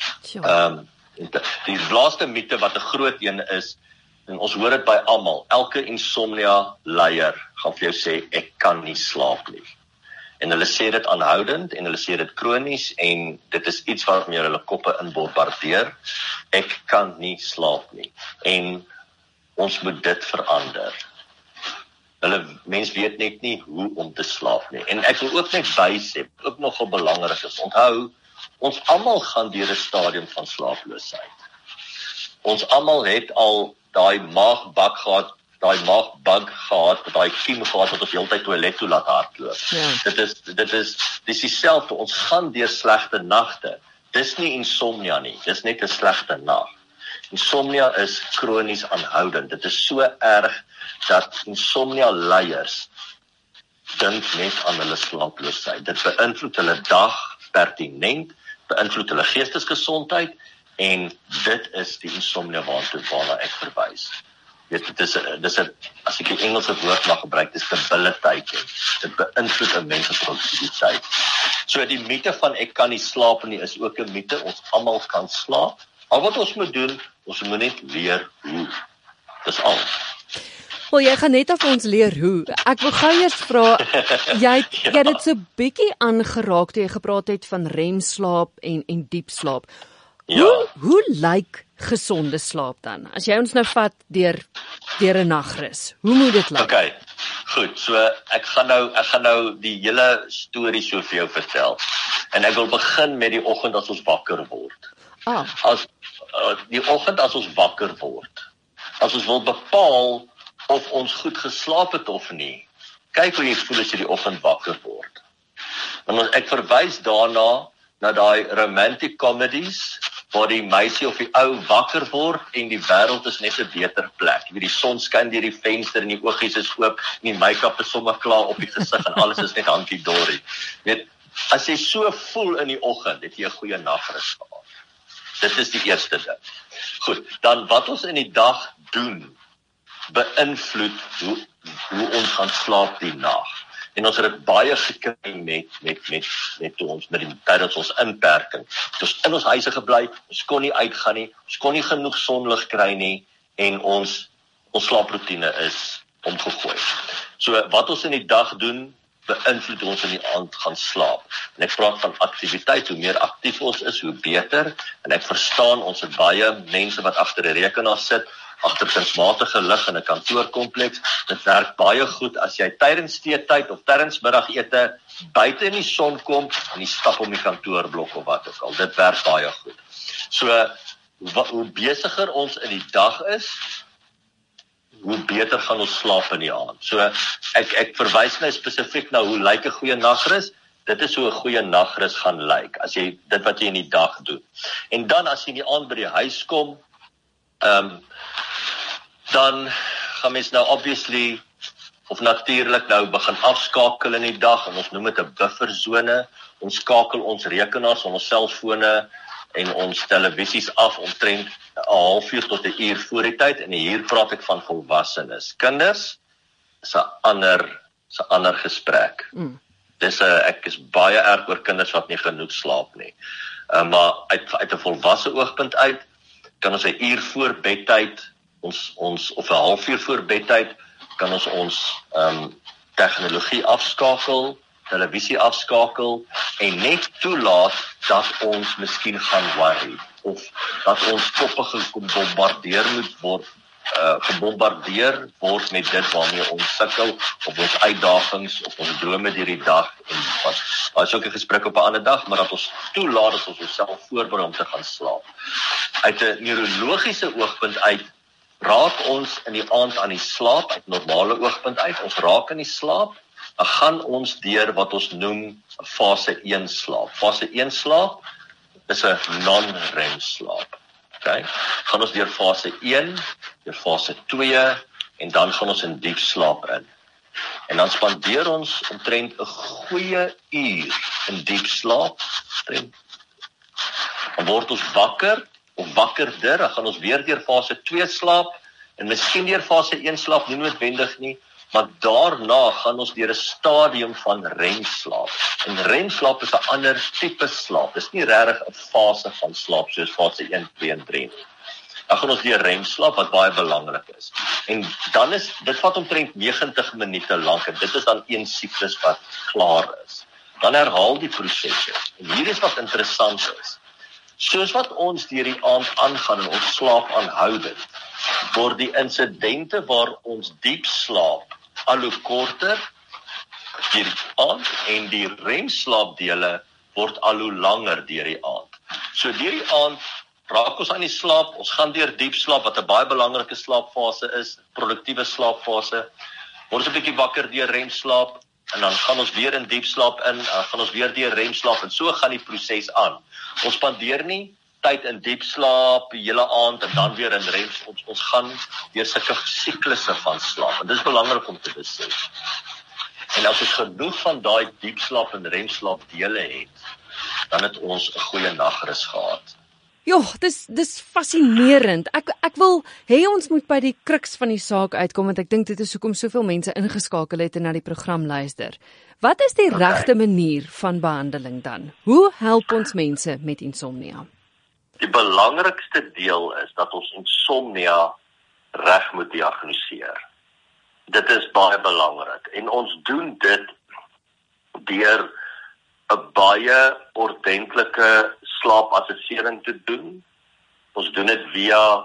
Die laaste mite wat 'n groot een is, en ons hoor dit by almal, elke insomnia leier gaan vir jou sê, ek kan nie slaap nie. En hulle sê dit aanhoudend, en hulle sê dit kronies, en dit is iets waarmee hulle koppe inbombardeer. Ek kan nie slaap nie. En ons moet dit verander. Mens weet net nie hoe om te slaap nie. En ek wil ook net bysê, ook nogal belangrik is, onthou, ons almal gaan deur 'n stadium van slaaploosheid. Ons almal het al daai maagbug gehad, daai kiem gehad wat ons heeltyd toilet toe laat hardloop. Ja. Dit is dieselfde, ons gaan deur slegte nagte. Dis nie insomnia nie, dis net 'n slegte nag. Insomnia is kronies aanhoudend. Dit is so erg dat insomnia leiers dink net aan hulle slaaploosheid. Dit beïnvloed hulle dag pertinent, beïnvloed hulle geestesgesondheid, en dit is die insomnia waarna ek verwys. Dit is as ek die Engelse woord mag gebruik, dis debilitating. Dit beïnvloed 'n mens se produktiwiteit. So die mite van ek kan nie slaap nie is ook 'n mite. Ons almal kan slaap. Al wat ons moet doen, ons moet net leer hoe. Dis al. Wel, jy gaan net af ons leer hoe. Ek wil gou eers vra, jy het dit so bietjie aangeraak toe jy gepraat het van remslaap en diep slaap. Hoe lyk gesonde slaap dan? As jy ons nou vat deur 'n nagrus, hoe moet dit lyk? Okay, goed. So ek gaan nou die hele storie so vir jou vertel. En ek wil begin met die oggend as ons wakker word. Die oggend as ons wakker word, as ons wil bepaal of ons goed geslaap het of nie, kyk hoe jy voel as jy die oggend wakker word. En ek verwys daarna na daai romantic comedies, waar die meisie of die ou wakker word en die wêreld is net 'n beter plek. Jy weet, die son skyn deur die venster en die oogies is oop en die make-up is sommer klaar op die gesig en alles is net hunky-dory. Weet, as jy so voel in die oggend, het jy 'n goeie nagrus gehad. Dit is die eerste ding. Goed, dan wat ons in die dag doen, beïnvloed hoe ons gaan slaap die nag. En ons het dit baie gekry met die tyd dat ons inperking. Ons in ons huise gebly, ons kon nie uitgaan nie, ons kon nie genoeg sonlig kry nie en ons slaaproetine is omgegooi. So wat ons in die dag doen, beïnvloed ons in die aand gaan slaap. En ek praat van aktiwiteit, hoe meer aktief ons is, hoe beter. En ek verstaan, ons het baie mense wat agter 'n rekenaar sit, agter kunsmatige lig in 'n kantoorkompleks. Dit werk baie goed as jy tydens teetyd of tydens middagete buite in die son kom en jy stap om die kantoorblok of wat ook al. Dit werk baie goed. So hoe besigger ons in die dag is, hoe beter gaan ons slaap in die aand. So ek verwys nou spesifiek na hoe lyk 'n goeie nagrus. Dit is hoe 'n goeie nagrus gaan lyk as jy dit wat jy in die dag doen. En dan as jy in die aand by die huis kom, dan gaan mens nou obviously of natuurlik nou begin afskakel in die dag en ons noem dit 'n buffersone. Ons skakel ons rekenaars, ons selfone en ons televisies af omtrent 'n halfuur tot 'n uur voor die tyd en hier praat ek van volwassenes. Kinders is 'n ander gesprek. Ek is baie erg oor kinders wat nie genoeg slaap nie. Maar uit 'n volwasse oogpunt uit kan ons 'n uur voor bedtyd ons of 'n halfuur voor bedtyd kan ons tegnologie afskakel, televisie afskakel en net toelaat dat ons miskien gaan worry of dat ons koppe gebombardeer word met dit waarmee ons sukkel of ons uitdagings of ons drome deur die dag en wat. Daar is ook 'n gesprek op 'n ander dag, maar dat ons toelaat dat ons onsself voorberei om te gaan slaap. Uit 'n neurologiese oogpunt uit raak ons in die aand aan die slaap, uit normale oogpunt uit, ons raak in die slaap, dan gaan ons deur wat ons noem fase 1 slaap. Fase 1 slaap is 'n non-REM slaap. Okay? Gaan ons deur fase 1, deur fase 2 en dan gaan ons in diep slaap in. En dan spandeer ons omtrent 'n goeie uur in diep slaap. Dan word ons wakker of wakkerder, dan gaan ons weer deur fase 2 slaap en miskien deur fase 1 slaap, nie noodwendig nie, maar daarna gaan ons deur 'n stadium van REM-slaap. En REM-slaap is 'n ander tipe slaap. Dis nie regtig 'n fase van slaap soos fase 1, 2 en 3 nie. Dan gaan ons deur REM-slaap wat baie belangrik is. En dan is dit vat omtrent 90 minute lank en dit is dan een siklus wat klaar is. Dan herhaal die prosesse. En hier is wat interessant is. Soos wat ons deur die aand aangaan en ons slaap aanhoudend, word die insidente waar ons diep slaap al hoe korter deur die aand en die REM-slaapdele word al hoe langer deur die aand. So deur die aand raak ons aan die slaap, ons gaan deur diep slaap wat 'n baie belangrike slaapfase is, produktiewe slaapfase. Word ons 'n bietjie wakker deur REM-slaap en dan gaan ons weer in diep slaap in, dan gaan ons weer deur REM-slaap en so gaan die proses aan. Ons spandeer nie tyd in diep slaap die hele aand en dan weer in REM. Ons gaan deur sulke siklusse van slaap en dit is belangrik om te besef. En as ons genoeg van daai diep slaap en REM-slaap dele het, dan het ons 'n goeie nagrus gehad. Jo, dis fascinerend. Ek wil hê ons moet by die kruks van die saak uitkom want ek dink dit is hoekom soveel mense ingeskakel het en na die program luister. Wat is die regte manier van behandeling dan? Hoe help ons mense met insomnia? Die belangrikste deel is dat ons insomnia reg moet diagnoseer. Dit is baie belangrik en ons doen dit deur 'n baie ordentlike slaapassessering te doen. Ons doen dit via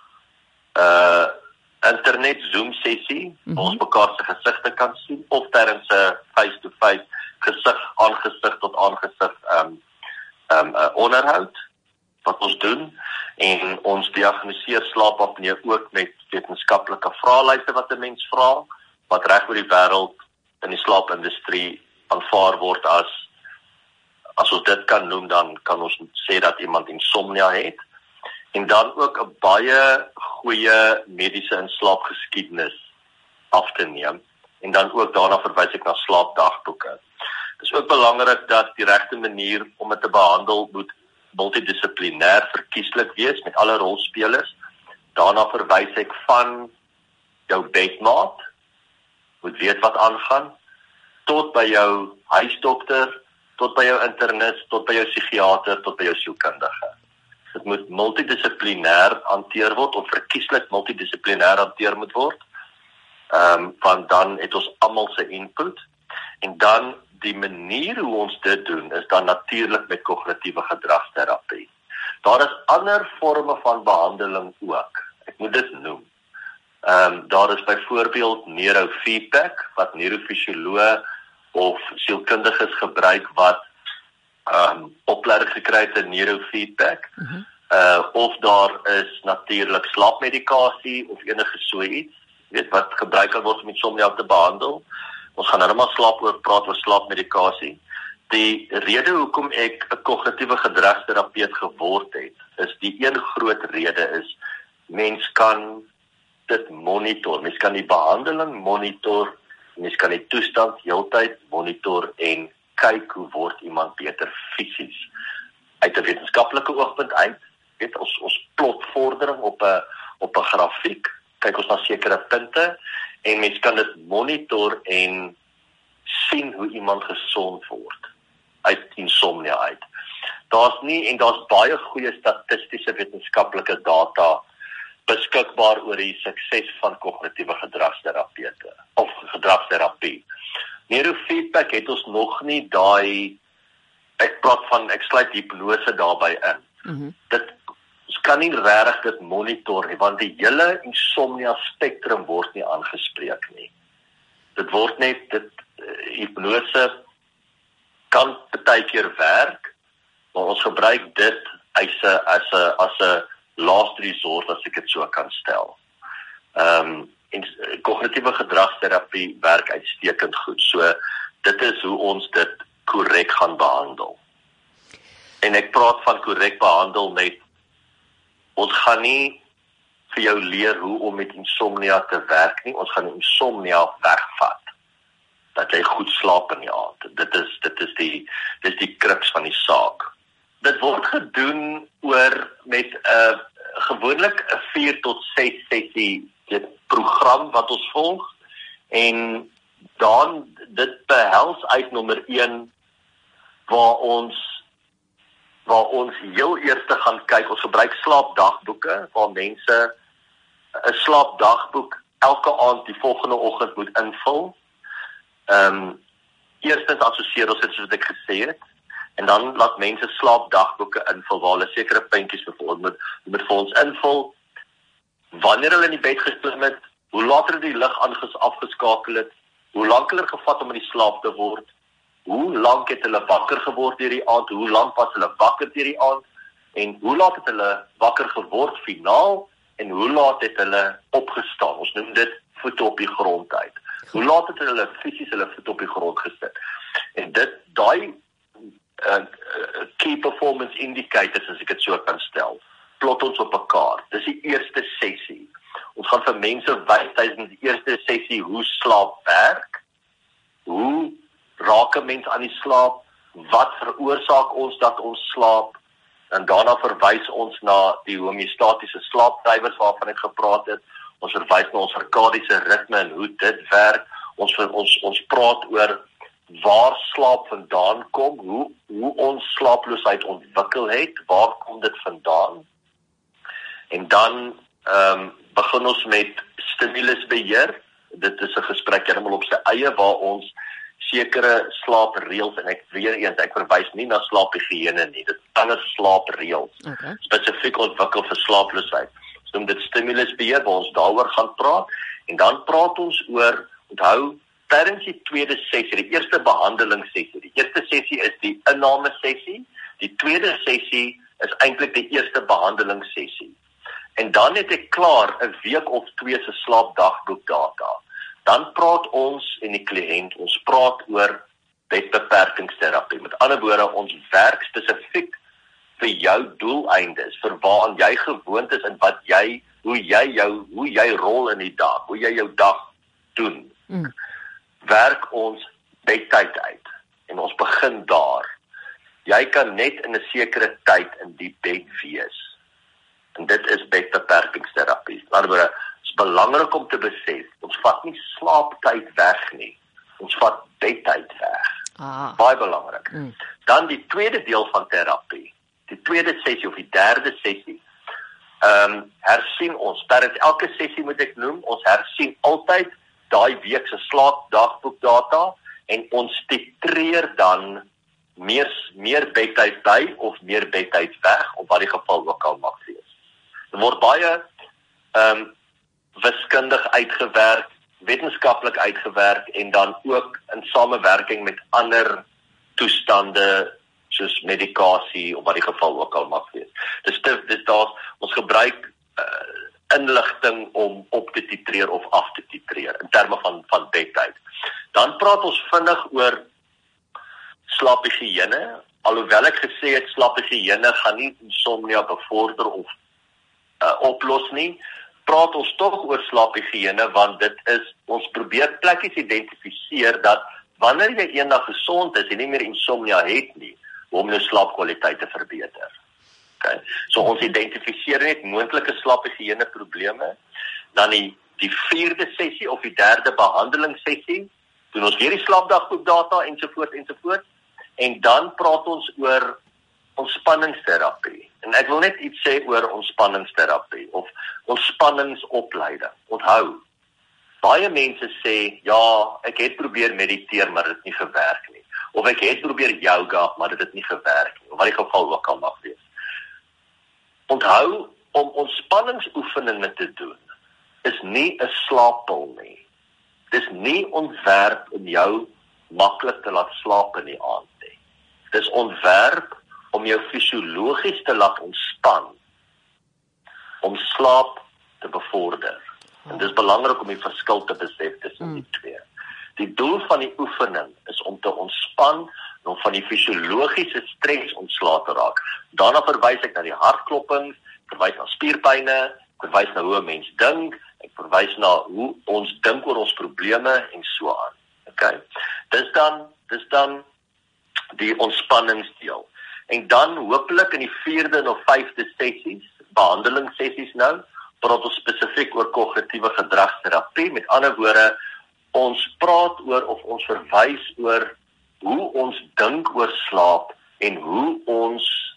internet Zoom sessie, waar ons mekaar se gesigte kan sien of tydens 'n face-to-face gesig tot aangesig onderhoud. wat ons doen, en ons diagnoseer slaapapnee ook met wetenskaplike vraelyste wat 'n mens vra, wat reg oor die wêreld in die slaapindustrie aanvaar word as ons dit kan noem, dan kan ons sê dat iemand insomnia het, en dan ook 'n baie goeie mediese en slaapgeskiedenis af te neem, en dan ook daarna verwys ek na slaapdagboeke. Dit is ook belangrik dat die regte manier om dit te behandel moet multidissiplinêr verkieslik wees met alle rolspelers. Daarna verwys ek van jou bedmaat, moet weet wat aangaan, tot by jou huisdokter, tot by jou internis, tot by jou psigiater, tot by jou sielkundige. Dit moet multidissiplinêr hanteer word, of verkieslik multidissiplinêr hanteer moet word, want dan het ons almal se input, en dan die manier hoe ons dit doen, is dan natuurlik met kognitiewe gedragsterapie. Daar is ander forme van behandeling ook, ek moet dit noem. Daar is byvoorbeeld neurofeedback, wat neurofisioloë of sielkundiges gebruik wat opleiding gekry het in neurofeedback, of daar is natuurlik slaapmedikasie of enige so iets, wat gebruik kan word om insomnia te behandel. Ons gaan nou maar praat oor slaapmedikasie. Die rede hoekom ek 'n kognitiewe gedragsterapeut geword het, is die een groot rede is, mens kan dit monitor, mens kan die behandeling monitor, mens kan die toestand heeltyd monitor en kyk hoe word iemand beter fisies. Uit 'n wetenskaplike oogpunt uit, ons plot vordering op 'n grafiek, kyk ons na sekere punte, en mens kan dit monitor en sien hoe iemand gesond word uit insomnia uit. Daar's baie goeie statistiese wetenskaplike data beskikbaar oor die sukses van kognitiewe gedragsterapeute of gedragsterapie. Neurofeedback het ons nog nie ek sluit hipnose daarbey in. Ons kan nie regtig dit monitor nie, want die hele insomnia spektrum word nie aangespreek nie. Dit word net, hipnose kan partykeer werk, maar ons gebruik dit as 'n last resort, as ek dit so kan stel. En kognitiewe gedragsterapie werk uitstekend goed. So dit is hoe ons dit korrek gaan behandel. En ek praat van korrek behandel met, ons gaan nie vir jou leer hoe om met insomnia te werk nie, ons gaan insomnia wegvat. Dat jy goed slaap in die aand. Dit is die kruks van die saak. Dit word gedoen met gewoonlik 'n 4 tot 6 sessie program wat ons volg, en dan dit behels uit nommer 1 waar ons heel eers gaan kyk, ons gebruik slaapdagboeke waar mense 'n slaapdagboek elke aand die volgende oggend moet invul. Eerstens assosieer ons dit soos wat ek gesê het, en dan laat mense slaapdagboeke invul waar hulle sekere puntjies moet vir ons invul. Wanneer hulle in die bed geklim het, hoe laat hulle die lig afgeskakel het, hoe lank hulle gevat om in die slaap te word, hoe lank het hulle wakker geword deur die aand, hoe lank was hulle wakker deur die aand, en hoe laat het hulle wakker geword finaal, en hoe laat het hulle opgestaan. Ons noem dit voete op die grond uit. Hoe laat het hulle fisies hulle voet op die grond gesit. En daai key performance indicators, as ek dit so kan stel, plot ons op 'n kaart. Dis die eerste sessie. Ons gaan vir mense wys tydens die eerste sessie hoe slaap werk, hoe raak 'n mens aan die slaap, wat veroorsaak ons dat ons slaap, en daarna verwys ons na die homeostatiese slaapdrywers waarvan ek gepraat het. Ons verwys na ons circadiese ritme en hoe dit werk. Ons praat oor waar slaap vandaan kom, hoe ons slaaploosheid ontwikkel het, waar kom dit vandaan? En dan begin ons met stimulusbeheer. Dit is 'n gesprek heeltemal op sy eie waar ons sekere slaapreëls, en ek verwys nie na slaaphigiëne nie, dit is ander slaapreëls, spesifiek ontwikkel vir slaaploosheid. Ons noem dit stimulusbeheer, waar ons daaroor gaan praat, en dan praat ons oor, onthou, tydens die tweede sessie, die eerste behandelingssessie. Die eerste sessie is die inname sessie, die tweede sessie is eintlik die eerste behandelingssessie. En dan het ek klaar 'n week of 2 se slaapdagboekdata. Dan praat ons en die kliënt, ons praat oor bedbeperkingsterapie. Met ander woorde, ons werk spesifiek vir jou doeleindes, vir waaraan jy gewoond is en hoe jy rol in die dag, hoe jy jou dag doen. Werk ons bedtyd uit en ons begin daar. Jy kan net in 'n sekere tyd in die bed wees. En dit is bedbeperkingsterapie. In ander woorde, is belangrik om te besef, ons vat nie slaaptyd weg nie. Ons vat bedtyd weg. Baie belangrik. Dan die tweede deel van terapie, die tweede sessie of die derde sessie, hersien ons, tydens elke sessie moet ek noem, ons hersien altyd daai week se slaapdagboekdata en ons titreer dan meer bedtyd by of meer bedtyd weg, of wat die geval ook al mag wees. Er word baie wiskundig uitgewerk, wetenskaplik uitgewerk en dan ook in samewerking met ander toestande soos medikasie of wat die geval ook al mag wees. Dis daar ons gebruik inligting om op te titreer of af te titreer in terme van bedtyd. Dan praat ons vinnig oor slaaphigiëne. Alhoewel ek gesê het slaaphigiëne gaan nie insomnia bevorder of oplos nie, praat ons tog oor slaaphigiëne want dit is, ons probeer plekkies identifiseer dat wanneer jy eendag gesond is en nie meer insomnia het nie, om jou slaapkwaliteit te verbeter. Okay. So ons identifiseer net moontlike slaaphigiëne probleme. Dan die vierde sessie of die derde behandelingssessie, doen ons weer die slaapdagboekdata ensovoort. En dan praat ons oor ontspanningsterapie. En ek wil net iets sê oor ontspanningsterapie of ontspanningsopleiding. Onthou, baie mense sê, ja, ek het probeer mediteer, maar dit het nie gewerk nie. Of ek het probeer yoga, maar dit het nie gewerk nie. Of wat die geval ook al mag wees. Onthou, om ontspanningsoefeninge te doen, is nie 'n slaappil nie. Dis nie ontwerp om jou maklik te laat slaap in die aand nie. Dis ontwerp om jou fisiologies te laat ontspan, om slaap te bevorder. En dis belangrik om die verskil te besef tussen die twee. Die doel van die oefening is om te ontspan en om van die fisiologiese stres ontslae te raak. Daarna verwys ek na die hartklopings, ek verwys na spierpyne, ek verwys na hoe 'n mens dink, ek verwys na hoe ons dink oor ons probleme en so aan. Okay? Dis dan die ontspanningsdeel. En dan hopelik in die 4de of 5de sessies, behandelingssessies nou, praat ons spesifiek oor kognitiewe gedragsterapie. Met ander woorde, ons praat oor of ons verwys oor hoe ons dink oor slaap en hoe ons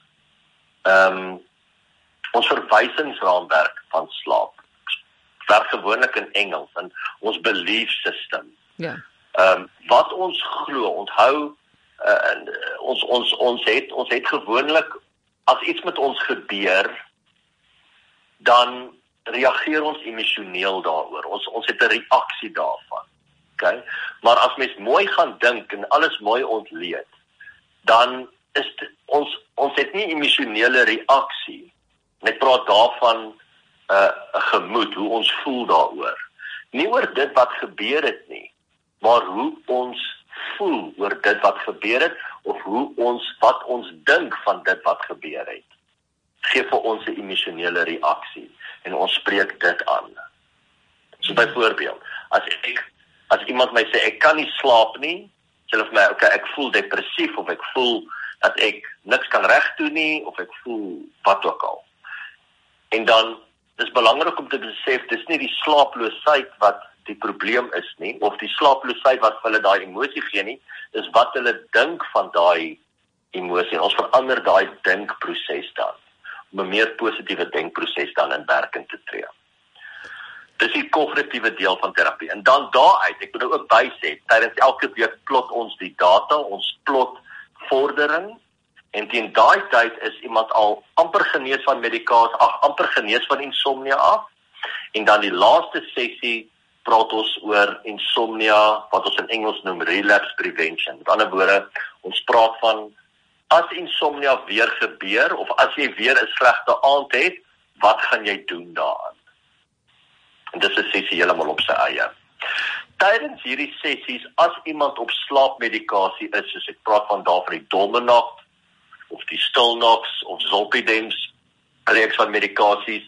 verwysingsraamwerk van slaap. Werk gewoonlik in Engels, in ons belief system. Ja. Wat ons glo, onthou, ons het gewoonlik, as iets met ons gebeur, dan reageer ons emosioneel daaroor. Ons het 'n reaksie daarvan. Okay? Maar as mens mooi gaan dink en alles mooi ontleed, dan is ons het nie emosionele reaksie. Net praat daarvan 'n gemoed, hoe ons voel daaroor. Nie oor dit wat gebeur het nie, maar hoe ons voel oor dit wat gebeur het of wat ons dink van dit wat gebeur het. Gee vir ons 'n emosionele reaksie en ons spreek dit aan. So byvoorbeeld, as iemand my sê ek kan nie slaap nie, sê hulle vir my, okay, ek voel depressief of ek voel dat ek niks kan regdoen nie of ek voel wat ook al. En dan dis belangrik om te besef dis nie die slaaploosheid wat die probleem is nie, of die slaaploosheid wat hulle daai emosie gee nie, is wat hulle dink van daai emosie. Ons verander daai denkproses dan, om 'n meer positiewe denkproses dan in werking te tree. Dis die kognitiewe deel van terapie. En dan daaruit, ek moet nou ook bysê, tydens elke week plot ons die data, ons plot vordering, en teen daai tyd is iemand al amper genees van medikasie, amper genees van insomnia af, en dan die laaste sessie praat ons oor insomnia, wat ons in Engels noem relapse prevention. Met ander woorde, ons praat van as insomnia weer gebeur, of as jy weer 'n slegte aand het, wat gaan jy doen daaraan? En dis 'n sessie heeltemal op sy eie. Tydens hierdie sessies, as iemand op slaapmedikasie is, soos ek praat van die Domenac, of die Stilnox, of Zolpidem, reeks van medikasies,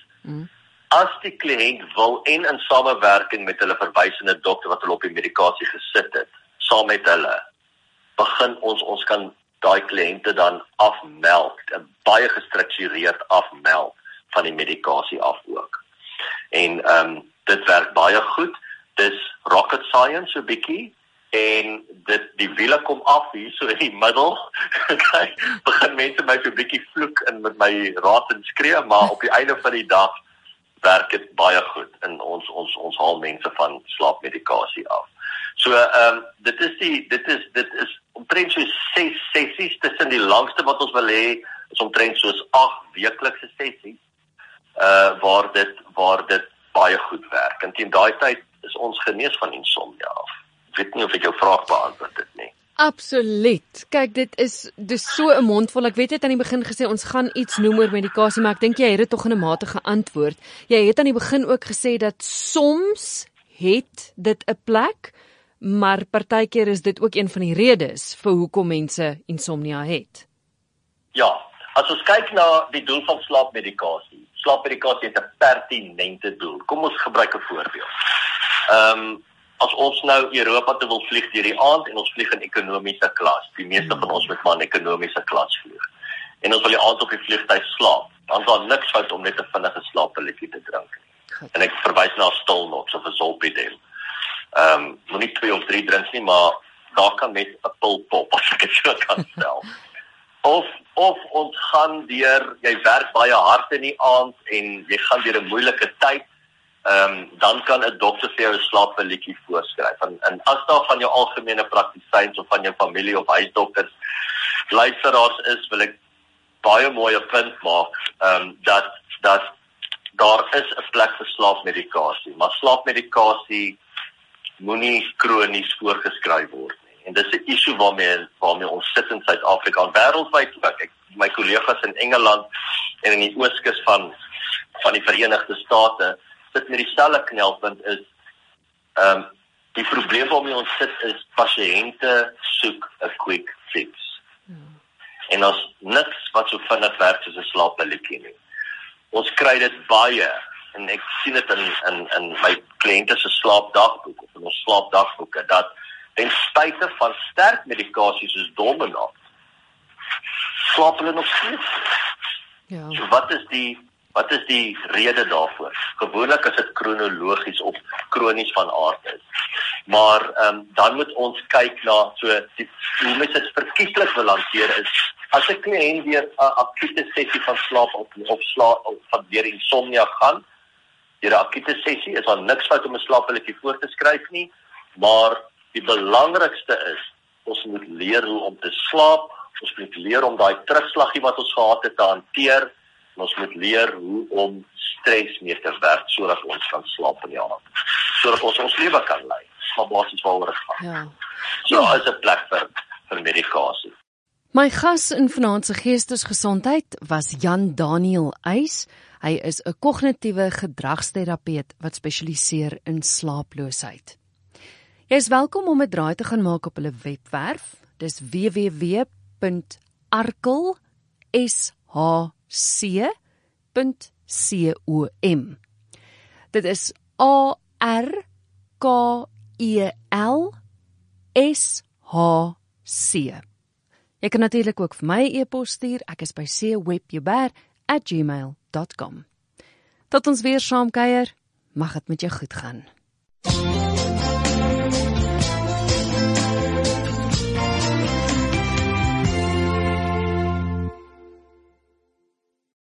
as die kliënt wil en in samewerking met hulle verwysende dokter wat hulle op die medikasie gesit het, saam met hulle, begin ons kan daai kliënte dan afmeld, baie gestruktureerd afmeld van die medikasie af ook. En dit werk baie goed. Dis rocket science so bietjie, en die wiele kom af hier so in die middel. Begin mense my so bietjie vloek en met my raad en skree, maar op die einde van die dag werk dit baie goed en ons haal mense van slaapmedikasie af. So dit is omtrent so 6 sessies, tussen die langste wat ons wil hê is omtrent soos 8 weeklikse sessies, waar dit baie goed werk. En teen daai tyd is ons genees van insomnia af. Ek weet nie of ek jou vraag beantwoord het nie. Absoluut. Kyk, dit is so 'n mondvol. Ek weet jy het aan die begin gesê ons gaan iets noem oor medikasie, maar ek dink jy het dit tog in 'n mate geantwoord. Jy het aan die begin ook gesê dat soms het dit 'n plek, maar partykeer is dit ook een van die redes vir hoekom mense insomnia het. Ja, as ons kyk na die doel van slaapmedikasie. Slaapmedikasie het 'n pertinente doel. Kom ons gebruik 'n voorbeeld. As ons nou Europa toe wil vlieg deur die aand en ons vlieg in ekonomiese klas, die meeste van ons moet maar in ekonomiese klas vlieg. En ons wil die aand op die vliegtuig slaap, dan is daar niks fout om net 'n vinnige slaappilletjie te drink nie. En ek verwys na Stilnox of 'n Zolpidem. Moenie 2 of 3 drinks nie, maar daar kan met 'n pil pop, as ek dit so kan stel. Of ons gaan deur, jy werk baie hard in die aand en jy gaan deur 'n moeilike tyd, dan kan 'n dokter vir jou 'n slaappilletjie voorskryf. En as daar van jou algemene praktisyns of van jou familie of huisdokters luisteraars is, wil ek baie mooi 'n punt maak, dat daar is 'n plek vir slaapmedikasie, maar slaapmedikasie moenie kronies voorgeskryf word nie. En dis 'n issue waarmee ons sit in Suid-Afrika en wêreldwyd ook. My kollegas in Engeland en in die ooskus van die Verenigde State sit met dieselfde knelpunt is, die probleem waarmee ons sit is, pasiënte soek 'n quick fix. En ons niks wat so vinnig werk soos 'n slaappilletjie nie. Ons kry dit baie, en ek sien dit in my kliënte se slaapdagboek, of in ons slaapdagboeke, dat ten spyte van sterk medikasie soos Domenac, slaap hulle nog steeds. Ja. So wat is die rede daarvoor? Gewoonlik is dit kronologies of kronies van aard is. Maar dan moet ons kyk na hoe mens dit verkieslik wil hanteer is, as 'n kliënt deur 'n akute sessie van slaap of deur insomnia gaan, deur 'n akute sessie is daar niks fout om 'n slaappilletjie voor te skryf nie, maar die belangrikste is, ons moet leer hoe om te slaap, ons moet leer om daai terugslaggie wat ons gehad het te hanteer, en ons moet leer hoe om stres mee te werk, sodat ons kan slaap in die aand, sodat ons ons lewe kan lei, maar basies waaroor dit gaan. Ja. So is 'n plek vir medikasie. My gas in vanaand se geestesgesondheid was Jan Daniel Uys. Hy is 'n kognitiewe gedragsterapeut wat spesialiseer in slaaploosheid. Jy is welkom om 'n draai te gaan maak op hulle webwerf. Dis www.arkel.com. Dit is ARKELSHC. Jy kan natuurlik ook vir my 'n e-pos stuur. Ek is by cwebjuber@gmail.com. Tot ons weer saam kuier, mag dit met jou goed gaan.